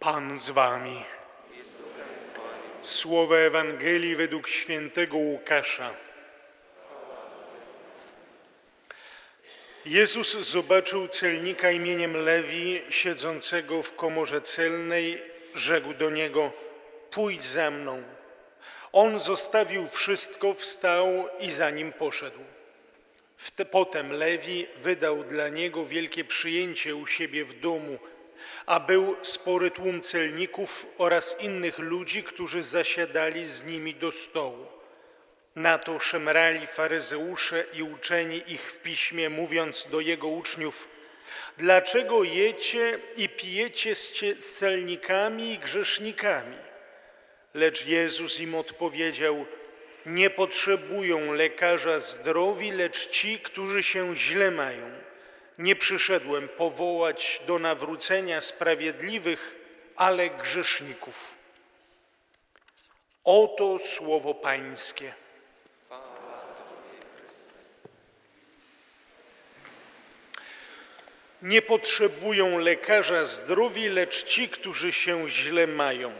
Pan z wami. Słowo Ewangelii według świętego Łukasza. Jezus zobaczył celnika imieniem Lewi, siedzącego w komorze celnej, rzekł do niego: pójdź za mną. On zostawił wszystko, wstał i za nim poszedł. Potem Lewi wydał dla niego wielkie przyjęcie u siebie w domu, a był spory tłum celników oraz innych ludzi, którzy zasiadali z nimi do stołu. Na to szemrali faryzeusze i uczeni ich w piśmie, mówiąc do jego uczniów: dlaczego jecie i pijecie z celnikami i grzesznikami? Lecz Jezus im odpowiedział: nie potrzebują lekarza zdrowi, lecz ci, którzy się źle mają. Nie przyszedłem powołać do nawrócenia sprawiedliwych, ale grzeszników. Oto słowo Pańskie. Nie potrzebują lekarza zdrowi, lecz ci, którzy się źle mają.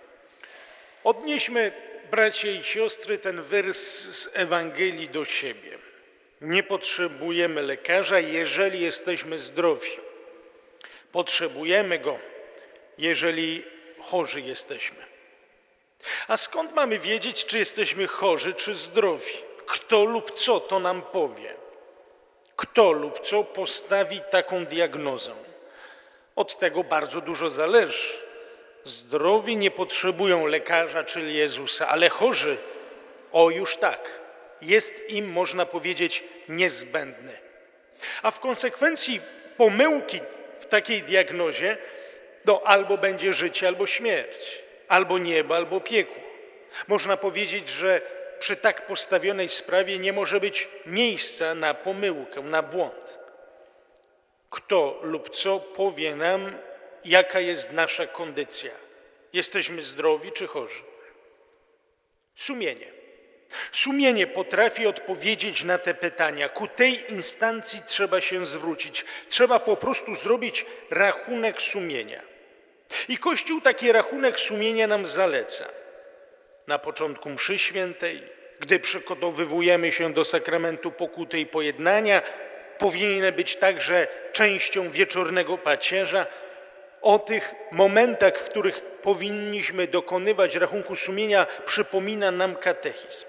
Odnieśmy, bracia i siostry, ten wers z Ewangelii do siebie. Nie potrzebujemy lekarza, jeżeli jesteśmy zdrowi. Potrzebujemy go, jeżeli chorzy jesteśmy. A skąd mamy wiedzieć, czy jesteśmy chorzy, czy zdrowi? Kto lub co to nam powie? Kto lub co postawi taką diagnozę? Od tego bardzo dużo zależy. Zdrowi nie potrzebują lekarza, czyli Jezusa, ale chorzy, o już tak, jest im, można powiedzieć, niezbędny. A w konsekwencji pomyłki w takiej diagnozie to albo będzie życie, albo śmierć, albo niebo, albo piekło. Można powiedzieć, że przy tak postawionej sprawie nie może być miejsca na pomyłkę, na błąd. Kto lub co powie nam, jaka jest nasza kondycja? Jesteśmy zdrowi czy chorzy? Sumienie. Sumienie potrafi odpowiedzieć na te pytania. Ku tej instancji trzeba się zwrócić. Trzeba po prostu zrobić rachunek sumienia. I Kościół taki rachunek sumienia nam zaleca. Na początku mszy świętej, gdy przygotowujemy się do sakramentu pokuty i pojednania, powinien być także częścią wieczornego pacierza. O tych momentach, w których powinniśmy dokonywać rachunku sumienia, przypomina nam katechizm.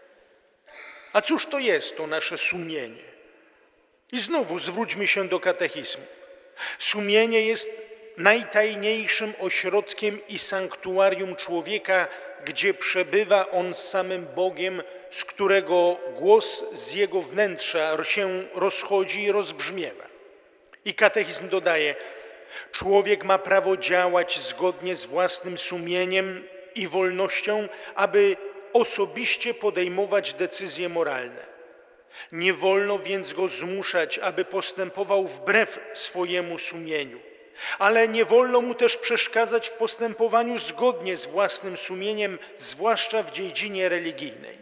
A cóż to jest to nasze sumienie? I znowu zwróćmy się do katechizmu. Sumienie jest najtajniejszym ośrodkiem i sanktuarium człowieka, gdzie przebywa on z samym Bogiem, z którego głos z jego wnętrza się rozchodzi i rozbrzmiewa. I katechizm dodaje: człowiek ma prawo działać zgodnie z własnym sumieniem i wolnością, aby osobiście podejmować decyzje moralne. Nie wolno więc go zmuszać, aby postępował wbrew swojemu sumieniu, ale nie wolno mu też przeszkadzać w postępowaniu zgodnie z własnym sumieniem, zwłaszcza w dziedzinie religijnej.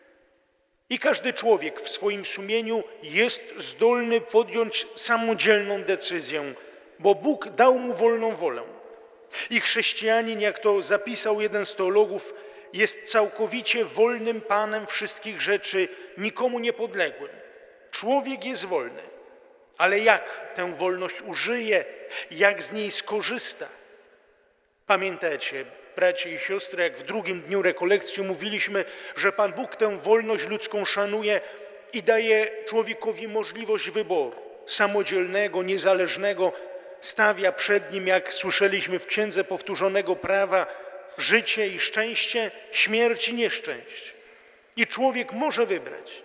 I każdy człowiek w swoim sumieniu jest zdolny podjąć samodzielną decyzję, bo Bóg dał mu wolną wolę. I chrześcijanin, jak to zapisał jeden z teologów, jest całkowicie wolnym panem wszystkich rzeczy, nikomu niepodległym. Człowiek jest wolny, ale jak tę wolność użyje, jak z niej skorzysta? Pamiętacie, bracia i siostry, jak w drugim dniu rekolekcji mówiliśmy, że Pan Bóg tę wolność ludzką szanuje i daje człowiekowi możliwość wyboru, samodzielnego, niezależnego, stawia przed nim, jak słyszeliśmy w Księdze Powtórzonego Prawa, życie i szczęście, śmierć i nieszczęście. I człowiek może wybrać.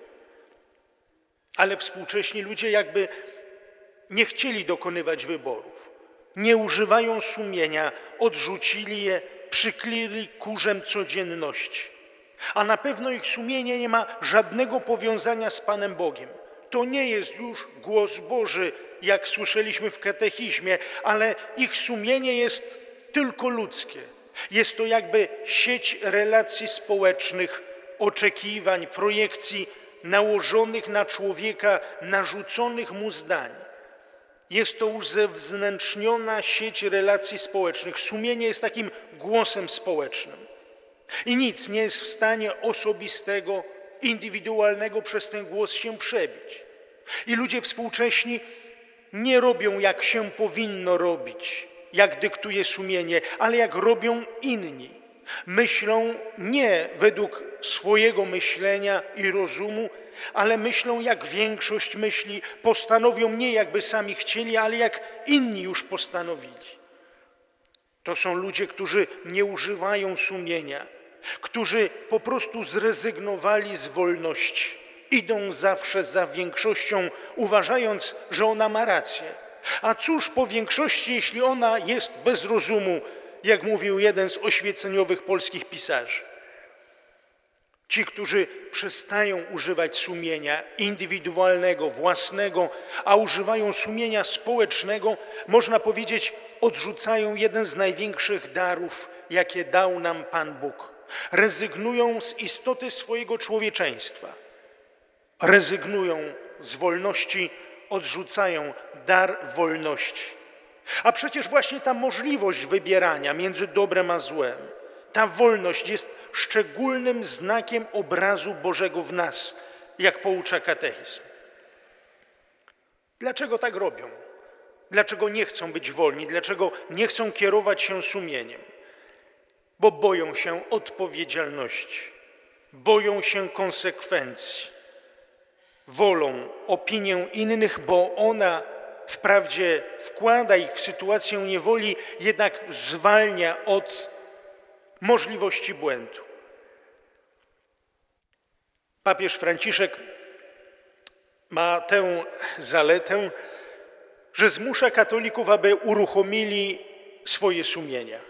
Ale współcześni ludzie jakby nie chcieli dokonywać wyborów. Nie używają sumienia, odrzucili je, przykryli kurzem codzienności. A na pewno ich sumienie nie ma żadnego powiązania z Panem Bogiem. To nie jest już głos Boży, jak słyszeliśmy w katechizmie, ale ich sumienie jest tylko ludzkie. Jest to jakby sieć relacji społecznych, oczekiwań, projekcji nałożonych na człowieka, narzuconych mu zdań. Jest to uzewnętrzniona sieć relacji społecznych. Sumienie jest takim głosem społecznym. I nic nie jest w stanie osobistego, indywidualnego przez ten głos się przebić. I ludzie współcześni nie robią, jak się powinno robić, jak dyktuje sumienie, ale jak robią inni. Myślą nie według swojego myślenia i rozumu, ale myślą, jak większość myśli, postanowią nie jakby sami chcieli, ale jak inni już postanowili. To są ludzie, którzy nie używają sumienia, którzy po prostu zrezygnowali z wolności. Idą zawsze za większością, uważając, że ona ma rację. A cóż po większości, jeśli ona jest bez rozumu, jak mówił jeden z oświeceniowych polskich pisarzy. Ci, którzy przestają używać sumienia indywidualnego, własnego, a używają sumienia społecznego, można powiedzieć, odrzucają jeden z największych darów, jakie dał nam Pan Bóg. Rezygnują z istoty swojego człowieczeństwa. Rezygnują z wolności, odrzucają dar wolności. A przecież właśnie ta możliwość wybierania między dobrem a złem, ta wolność jest szczególnym znakiem obrazu Bożego w nas, jak poucza katechizm. Dlaczego tak robią? Dlaczego nie chcą być wolni? Dlaczego nie chcą kierować się sumieniem? Bo boją się odpowiedzialności, boją się konsekwencji, wolą opinię innych, bo ona wprawdzie wkłada ich w sytuację niewoli, jednak zwalnia od możliwości błędu. Papież Franciszek ma tę zaletę, że zmusza katolików, aby uruchomili swoje sumienia.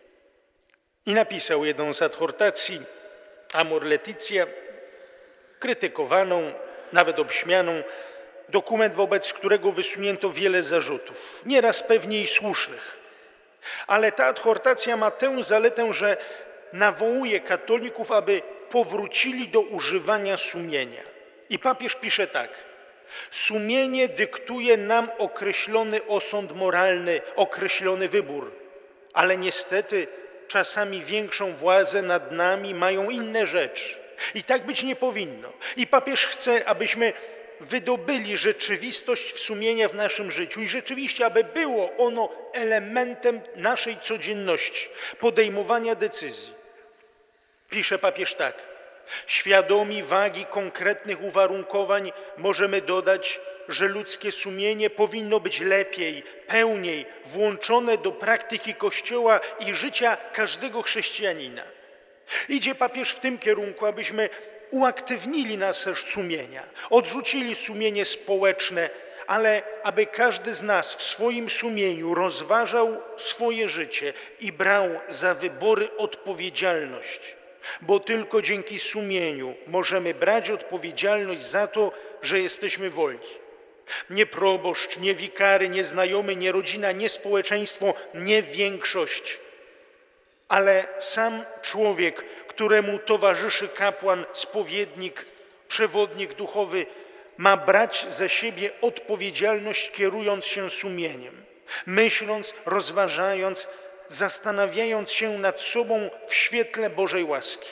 I napisał jedną z adhortacji Amor Laetitia, krytykowaną, nawet obśmianą, dokument, wobec którego wysunięto wiele zarzutów, nieraz pewnie i słusznych. Ale ta adhortacja ma tę zaletę, że nawołuje katolików, aby powrócili do używania sumienia. I papież pisze tak: sumienie dyktuje nam określony osąd moralny, określony wybór, ale niestety czasami większą władzę nad nami mają inne rzeczy. I tak być nie powinno. I papież chce, abyśmy wydobyli rzeczywistość sumienia w naszym życiu i rzeczywiście, aby było ono elementem naszej codzienności, podejmowania decyzji. Pisze papież tak: świadomi wagi konkretnych uwarunkowań możemy dodać, że ludzkie sumienie powinno być lepiej, pełniej włączone do praktyki Kościoła i życia każdego chrześcijanina. Idzie papież w tym kierunku, abyśmy uaktywnili nasze sumienia, odrzucili sumienie społeczne, ale aby każdy z nas w swoim sumieniu rozważał swoje życie i brał za wybory odpowiedzialność, bo tylko dzięki sumieniu możemy brać odpowiedzialność za to, że jesteśmy wolni. Nie proboszcz, nie wikary, nie znajomy, nie rodzina, nie społeczeństwo, nie większość, ale sam człowiek, któremu towarzyszy kapłan, spowiednik, przewodnik duchowy, ma brać za siebie odpowiedzialność, kierując się sumieniem, myśląc, rozważając, zastanawiając się nad sobą w świetle Bożej łaski.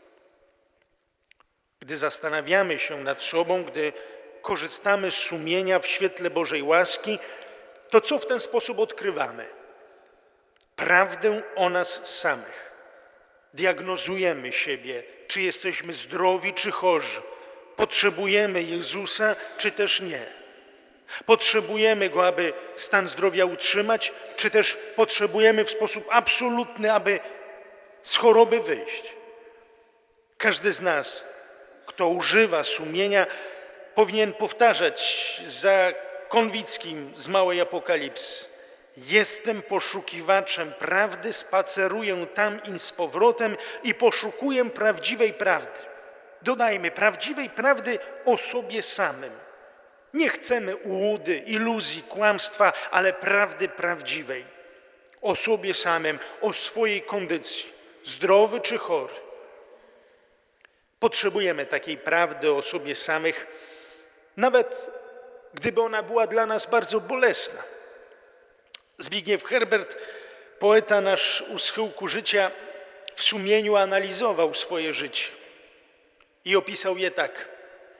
Gdy zastanawiamy się nad sobą, gdy korzystamy z sumienia w świetle Bożej łaski, to co w ten sposób odkrywamy? Prawdę o nas samych. Diagnozujemy siebie, czy jesteśmy zdrowi, czy chorzy. Potrzebujemy Jezusa, czy też nie. Potrzebujemy Go, aby stan zdrowia utrzymać, czy też potrzebujemy w sposób absolutny, aby z choroby wyjść. Każdy z nas, kto używa sumienia, powinien powtarzać za Konwickim z Małej Apokalipsy: jestem poszukiwaczem prawdy, spaceruję tam i z powrotem i poszukuję prawdziwej prawdy. Dodajmy, prawdziwej prawdy o sobie samym. Nie chcemy ułudy, iluzji, kłamstwa, ale prawdy prawdziwej. O sobie samym, o swojej kondycji, zdrowy czy chory. Potrzebujemy takiej prawdy o sobie samych, nawet gdyby ona była dla nas bardzo bolesna. Zbigniew Herbert, poeta nasz u schyłku życia, w sumieniu analizował swoje życie i opisał je tak.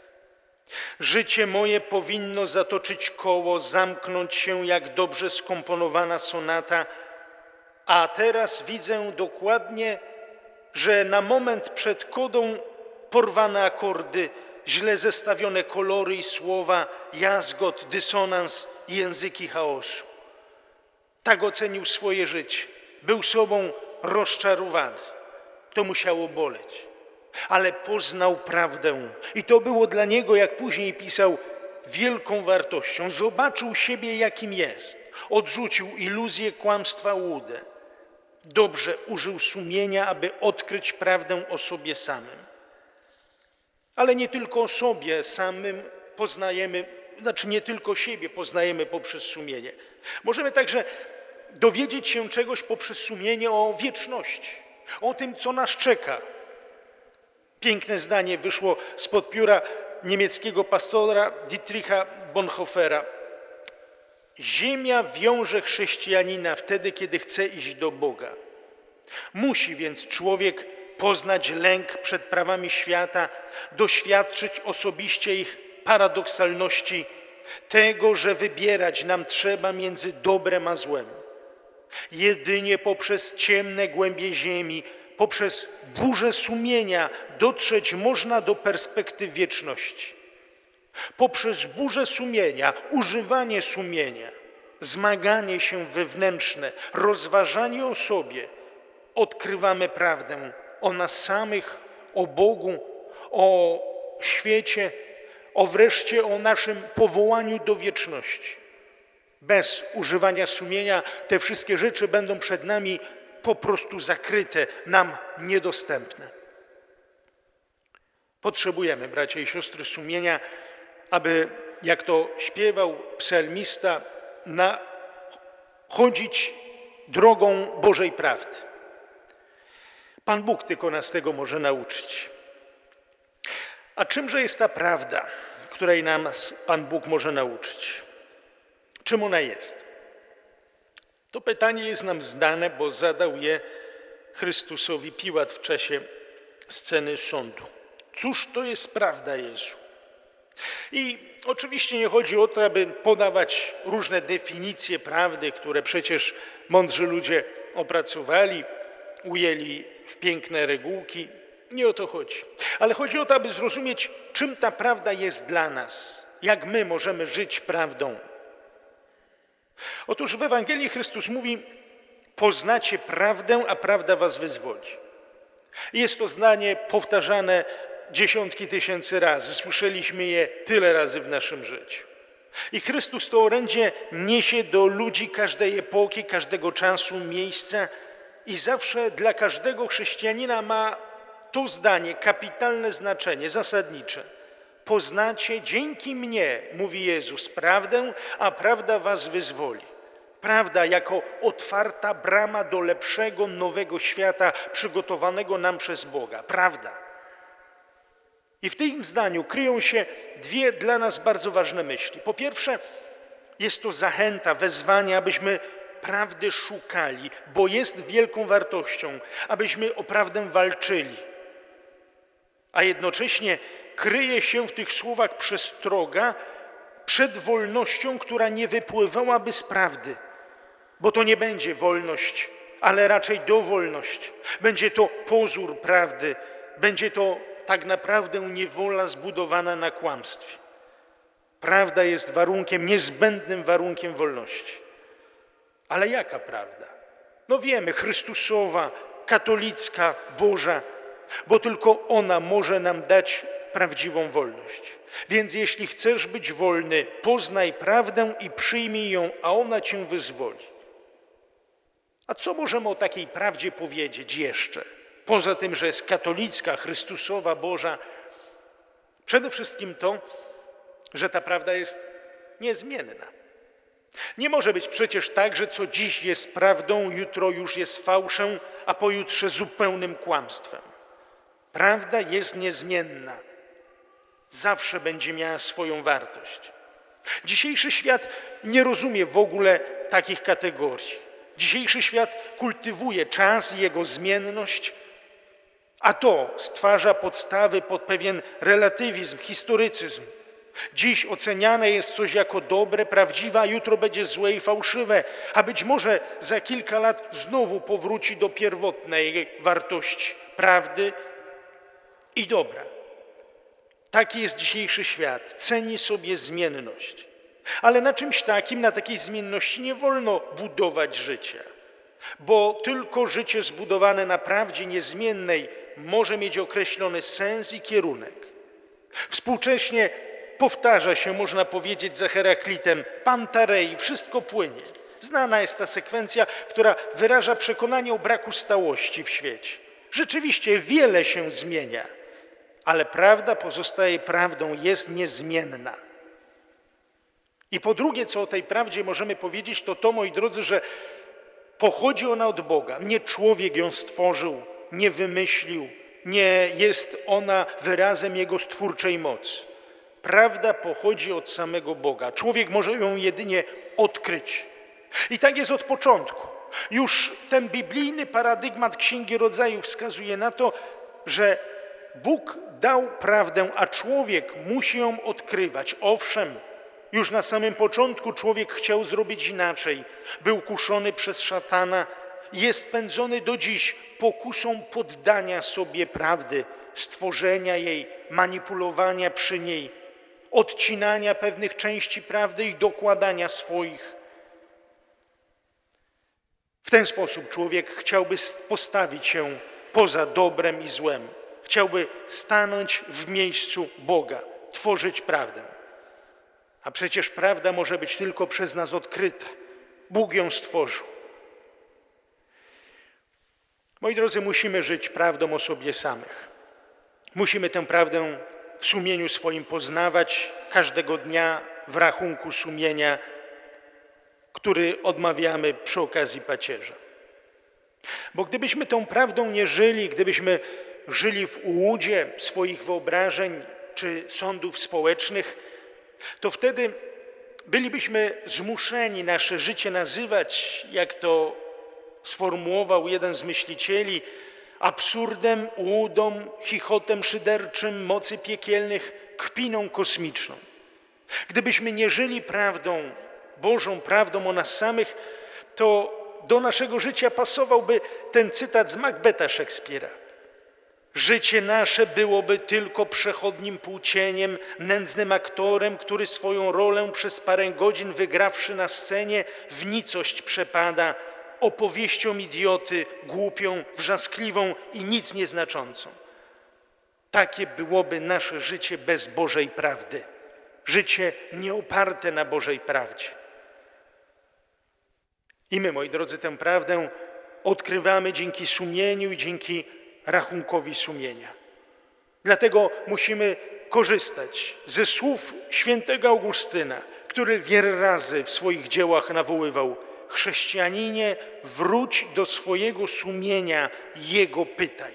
Życie moje powinno zatoczyć koło, zamknąć się jak dobrze skomponowana sonata, a teraz widzę dokładnie, że na moment przed kodą porwane akordy, źle zestawione kolory i słowa, jazgot, dysonans i języki chaosu. Tak ocenił swoje życie. Był sobą rozczarowany. To musiało boleć. Ale poznał prawdę i to było dla niego, jak później pisał, wielką wartością. Zobaczył siebie, jakim jest. Odrzucił iluzję, kłamstwa, łudę. Dobrze użył sumienia, aby odkryć prawdę o sobie samym. Ale nie tylko o sobie samym poznajemy, nie tylko siebie poznajemy poprzez sumienie. Możemy także dowiedzieć się czegoś poprzez sumienie o wieczności, o tym, co nas czeka. Piękne zdanie wyszło spod pióra niemieckiego pastora Dietricha Bonhoeffera. Ziemia wiąże chrześcijanina wtedy, kiedy chce iść do Boga. Musi więc człowiek poznać lęk przed prawami świata, doświadczyć osobiście ich paradoksalności, tego, że wybierać nam trzeba między dobrem a złem. Jedynie poprzez ciemne głębie ziemi, poprzez burzę sumienia dotrzeć można do perspektyw wieczności. Poprzez burzę sumienia, używanie sumienia, zmaganie się wewnętrzne, rozważanie o sobie, odkrywamy prawdę o nas samych, o Bogu, o świecie, wreszcie o naszym powołaniu do wieczności. Bez używania sumienia te wszystkie rzeczy będą przed nami po prostu zakryte, nam niedostępne. Potrzebujemy, bracia i siostry, sumienia, aby, jak to śpiewał psalmista, chodzić drogą Bożej prawdy. Pan Bóg tylko nas tego może nauczyć. A czymże jest ta prawda, której nas Pan Bóg może nauczyć? Czym ona jest? To pytanie jest nam znane, bo zadał je Chrystusowi Piłat w czasie sceny sądu. Cóż to jest prawda, Jezu? I oczywiście nie chodzi o to, aby podawać różne definicje prawdy, które przecież mądrzy ludzie opracowali, ujęli w piękne regułki. Nie o to chodzi. Ale chodzi o to, aby zrozumieć, czym ta prawda jest dla nas, jak my możemy żyć prawdą. Otóż w Ewangelii Chrystus mówi: poznacie prawdę, a prawda was wyzwoli. Jest to zdanie powtarzane dziesiątki tysięcy razy. Słyszeliśmy je tyle razy w naszym życiu. I Chrystus to orędzie niesie do ludzi każdej epoki, każdego czasu, miejsca i zawsze dla każdego chrześcijanina ma to zdanie kapitalne znaczenie, zasadnicze. Poznacie dzięki mnie, mówi Jezus, prawdę, a prawda was wyzwoli. Prawda jako otwarta brama do lepszego, nowego świata przygotowanego nam przez Boga. Prawda. I w tym zdaniu kryją się dwie dla nas bardzo ważne myśli. Po pierwsze, jest to zachęta, wezwanie, abyśmy prawdy szukali, bo jest wielką wartością, abyśmy o prawdę walczyli. A jednocześnie kryje się w tych słowach przestroga przed wolnością, która nie wypływałaby z prawdy, bo to nie będzie wolność, ale raczej dowolność. Będzie to pozór prawdy, będzie to tak naprawdę niewola zbudowana na kłamstwie. Prawda jest warunkiem, niezbędnym warunkiem wolności. Ale jaka prawda? No wiemy, Chrystusowa, katolicka, Boża, bo tylko ona może nam dać prawdziwą wolność. Więc jeśli chcesz być wolny, poznaj prawdę i przyjmij ją, a ona cię wyzwoli. A co możemy o takiej prawdzie powiedzieć jeszcze? Poza tym, że jest katolicka, Chrystusowa, Boża, przede wszystkim to, że ta prawda jest niezmienna. Nie może być przecież tak, że co dziś jest prawdą, jutro już jest fałszem, a pojutrze zupełnym kłamstwem. Prawda jest niezmienna. Zawsze będzie miała swoją wartość. Dzisiejszy świat nie rozumie w ogóle takich kategorii. Dzisiejszy świat kultywuje czas i jego zmienność, a to stwarza podstawy pod pewien relatywizm, historycyzm. Dziś oceniane jest coś jako dobre, prawdziwe, a jutro będzie złe i fałszywe, a być może za kilka lat znowu powróci do pierwotnej wartości prawdy i dobra. Taki jest dzisiejszy świat. Ceni sobie zmienność. Ale na czymś takim, na takiej zmienności nie wolno budować życia, bo tylko życie zbudowane na prawdzie niezmiennej może mieć określony sens i kierunek. Współcześnie powtarza się, można powiedzieć za Heraklitem, Pantarei, wszystko płynie. Znana jest ta sekwencja, która wyraża przekonanie o braku stałości w świecie. Rzeczywiście wiele się zmienia, ale prawda pozostaje prawdą, jest niezmienna. I po drugie, co o tej prawdzie możemy powiedzieć, to, moi drodzy, że pochodzi ona od Boga. Nie człowiek ją stworzył, nie wymyślił, nie jest ona wyrazem Jego stwórczej mocy. Prawda pochodzi od samego Boga. Człowiek może ją jedynie odkryć. I tak jest od początku. Już ten biblijny paradygmat Księgi Rodzaju wskazuje na to, że Bóg dał prawdę, a człowiek musi ją odkrywać. Owszem, już na samym początku człowiek chciał zrobić inaczej. Był kuszony przez szatana, jest pędzony do dziś pokusą poddania sobie prawdy, stworzenia jej, manipulowania przy niej, odcinania pewnych części prawdy i dokładania swoich. W ten sposób człowiek chciałby postawić się poza dobrem i złem. Chciałby stanąć w miejscu Boga, tworzyć prawdę. A przecież prawda może być tylko przez nas odkryta. Bóg ją stworzył. Moi drodzy, musimy żyć prawdą o sobie samych. Musimy tę prawdę w sumieniu swoim poznawać każdego dnia w rachunku sumienia, który odmawiamy przy okazji pacierza. Bo gdybyśmy tą prawdą nie żyli, gdybyśmy żyli w ułudzie swoich wyobrażeń czy sądów społecznych, to wtedy bylibyśmy zmuszeni nasze życie nazywać, jak to sformułował jeden z myślicieli, absurdem, ułudą, chichotem szyderczym mocy piekielnych, kpiną kosmiczną. Gdybyśmy nie żyli prawdą, Bożą prawdą o nas samych, to do naszego życia pasowałby ten cytat z Macbeta Szekspira. Życie nasze byłoby tylko przechodnim płócieniem, nędznym aktorem, który swoją rolę przez parę godzin wygrawszy na scenie w nicość przepada, opowieścią idioty, głupią, wrzaskliwą i nic nieznaczącą. Takie byłoby nasze życie bez Bożej prawdy. Życie nieoparte na Bożej prawdzie. I my, moi drodzy, tę prawdę odkrywamy dzięki sumieniu i dzięki rachunkowi sumienia. Dlatego musimy korzystać ze słów świętego Augustyna, który wiele razy w swoich dziełach nawoływał: chrześcijaninie, wróć do swojego sumienia, jego pytaj.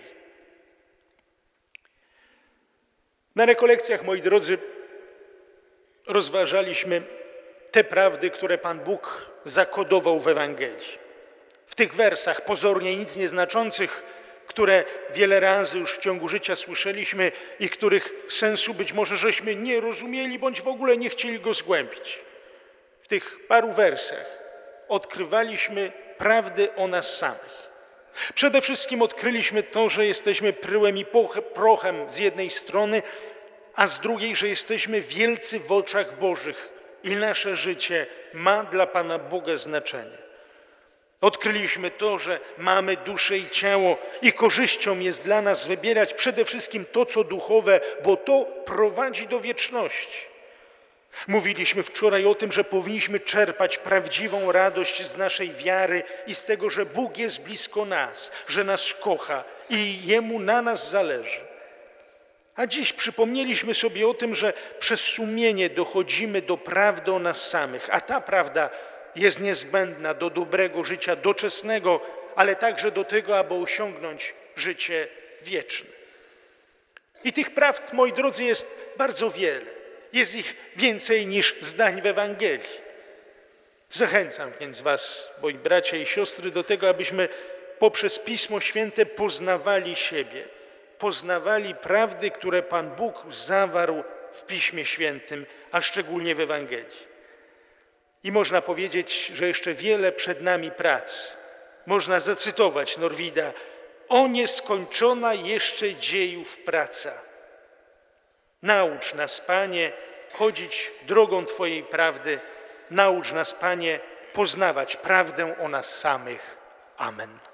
Na rekolekcjach, moi drodzy, rozważaliśmy te prawdy, które Pan Bóg zakodował w Ewangelii. W tych wersach pozornie nic nieznaczących, które wiele razy już w ciągu życia słyszeliśmy i których sensu być może żeśmy nie rozumieli, bądź w ogóle nie chcieli go zgłębić. W tych paru wersach odkrywaliśmy prawdy o nas samych. Przede wszystkim odkryliśmy to, że jesteśmy pyłem i prochem z jednej strony, a z drugiej, że jesteśmy wielcy w oczach Bożych i nasze życie ma dla Pana Boga znaczenie. Odkryliśmy to, że mamy duszę i ciało i korzyścią jest dla nas wybierać przede wszystkim to, co duchowe, bo to prowadzi do wieczności. Mówiliśmy wczoraj o tym, że powinniśmy czerpać prawdziwą radość z naszej wiary i z tego, że Bóg jest blisko nas, że nas kocha i Jemu na nas zależy. A dziś przypomnieliśmy sobie o tym, że przez sumienie dochodzimy do prawdy o nas samych, a ta prawda jest niezbędna do dobrego życia doczesnego, ale także do tego, aby osiągnąć życie wieczne. I tych prawd, moi drodzy, jest bardzo wiele. Jest ich więcej niż zdań w Ewangelii. Zachęcam więc was, moi bracia i siostry, do tego, abyśmy poprzez Pismo Święte poznawali siebie, poznawali prawdy, które Pan Bóg zawarł w Piśmie Świętym, a szczególnie w Ewangelii. I można powiedzieć, że jeszcze wiele przed nami prac. Można zacytować Norwida: o nieskończona jeszcze dziejów praca. Naucz nas, Panie, chodzić drogą Twojej prawdy. Naucz nas, Panie, poznawać prawdę o nas samych. Amen.